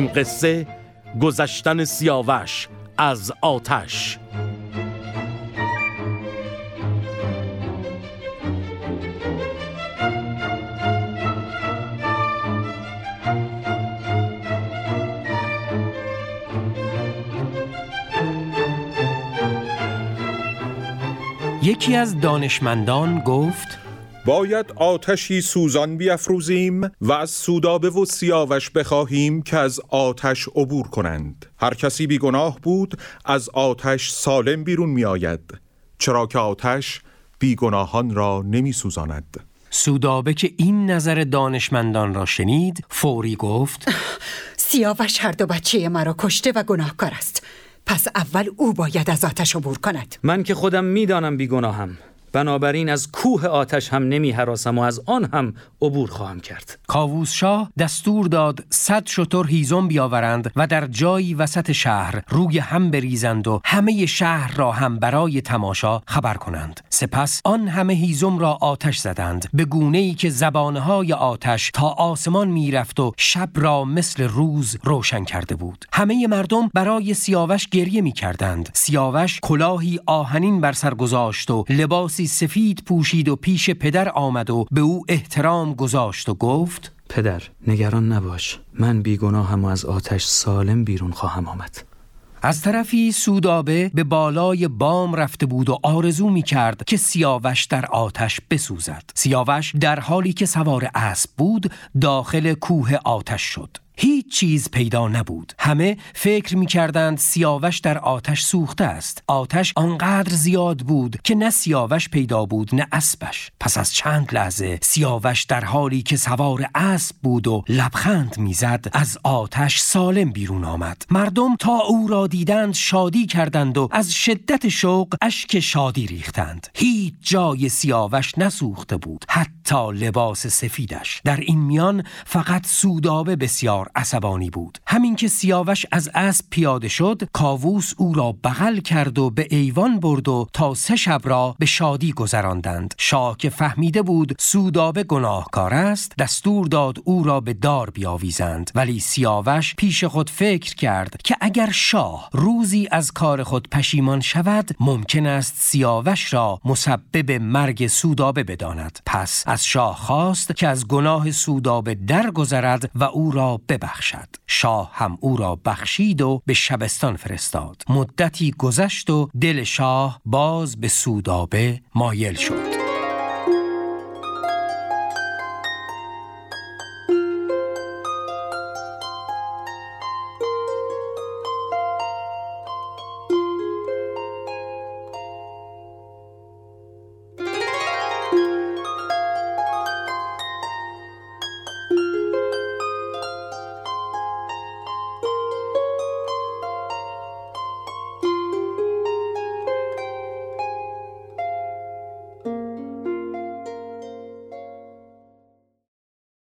این قصه گذشتن سیاوش از آتش. یکی از دانشمندان گفت: باید آتشی سوزان بیفروزیم و از سودابه و سیاوش بخواهیم که از آتش عبور کنند. هر کسی بیگناه بود از آتش سالم بیرون می آید، چرا که آتش بیگناهان را نمی سوزاند. سودابه که این نظر دانشمندان را شنید فوری گفت: سیاوش هر دو بچه مرا کشته و گناهکار است، پس اول او باید از آتش عبور کند. من که خودم میدانم بیگناهم، بنابراین از کوه آتش هم نمی هراسم و از آن هم عبور خواهم کرد. کاووس شاه دستور داد 100 شتر هیزم بیاورند و در جایی وسط شهر روی هم بریزند و همه شهر را هم برای تماشا خبر کنند. سپس آن همه هیزم را آتش زدند، به گونه‌ای که زبانهای آتش تا آسمان میرفت و شب را مثل روز روشن کرده بود. همه مردم برای سیاوش گریه میکردند. سیاوش کلاهی آهنین بر سر گذاشت و لباسی سفید پوشید و پیش پدر آمد و به او احترام گذاشت و گفت: پدر، نگران نباش، من بیگناهم و از آتش سالم بیرون خواهم آمد. از طرفی سودابه به بالای بام رفته بود و آرزو می کرد که سیاوش در آتش بسوزد. سیاوش در حالی که سوار اسب بود داخل کوه آتش شد. هیچ چیز پیدا نبود. همه فکر می‌کردند سیاوش در آتش سوخته است. آتش آنقدر زیاد بود که نه سیاوش پیدا بود نه اسبش. پس از چند لحظه سیاوش در حالی که سوار اسب بود و لبخند می‌زد از آتش سالم بیرون آمد. مردم تا او را دیدند شادی کردند و از شدت شوق اشک شادی ریختند. هیچ جای سیاوش نسوخته بود، حتی لباس سفیدش. در این میان فقط سودابه بسیار عصبانی بود. همین که سیاوش از اسب پیاده شد، کاووس او را بغل کرد و به ایوان برد و تا 3 شب را به شادی گذراندند. شاه که فهمیده بود سودابه گناهکار است، دستور داد او را به دار بیاویزند. ولی سیاوش پیش خود فکر کرد که اگر شاه روزی از کار خود پشیمان شود، ممکن است سیاوش را مسبب مرگ سودابه بداند. پس از شاه خواست که از گناه سودابه درگذرد و او را ببخشد. شاه هم او را بخشید و به شبستان فرستاد. مدتی گذشت و دل شاه باز به سودابه مایل شد.